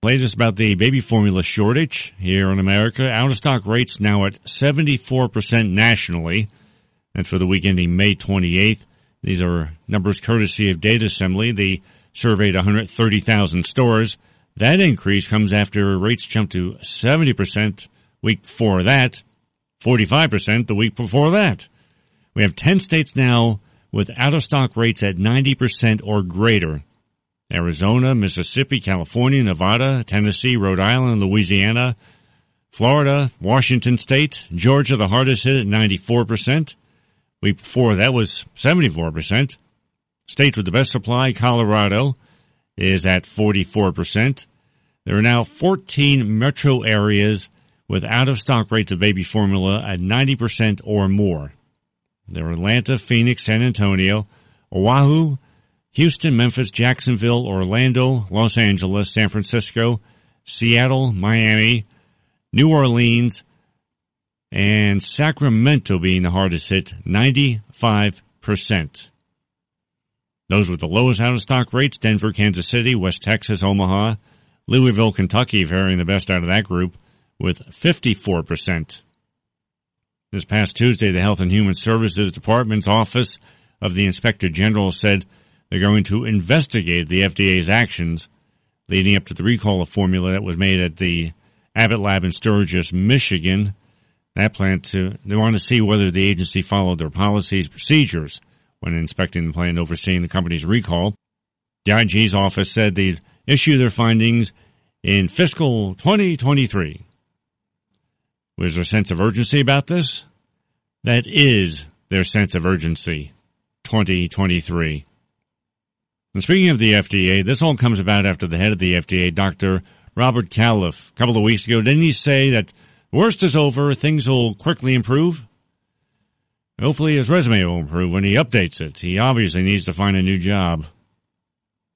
Latest about the baby formula shortage here in America. Out-of-stock rates now at 74% nationally. And for the week ending May 28th, these are numbers courtesy of Data Assembly. They surveyed 130,000 stores. That increase comes after rates jumped to 70% week before that, 45% the week before that. We have 10 states now with out-of-stock rates at 90% or greater. Arizona, Mississippi, California, Nevada, Tennessee, Rhode Island, Louisiana, Florida, Washington State, Georgia, the hardest hit at 94%. Week before that was 74%. States with the best supply, Colorado, is at 44%. There are now 14 metro areas with out-of-stock rates of baby formula at 90% or more. There are Atlanta, Phoenix, San Antonio, Oahu, Houston, Memphis, Jacksonville, Orlando, Los Angeles, San Francisco, Seattle, Miami, New Orleans, and Sacramento being the hardest hit, 95%. Those with the lowest out-of-stock rates, Denver, Kansas City, West Texas, Omaha, Louisville, Kentucky, faring the best out of that group with 54%. This past Tuesday, the Health and Human Services Department's Office of the Inspector General said they're going to investigate the FDA's actions leading up to the recall of formula that was made at the Abbott Lab in Sturgis, Michigan. That plant, they want to see whether the agency followed their policies, procedures when inspecting the plant overseeing the company's recall. The IG's office said they'd issue their findings in fiscal 2023. Was there a sense of urgency about this? That is their sense of urgency, 2023. And speaking of the FDA, this all comes about after the head of the FDA, Dr. Robert Califf, a couple of weeks ago, didn't he say that the worst is over, things will quickly improve? Hopefully his resume will improve when he updates it. He obviously needs to find a new job.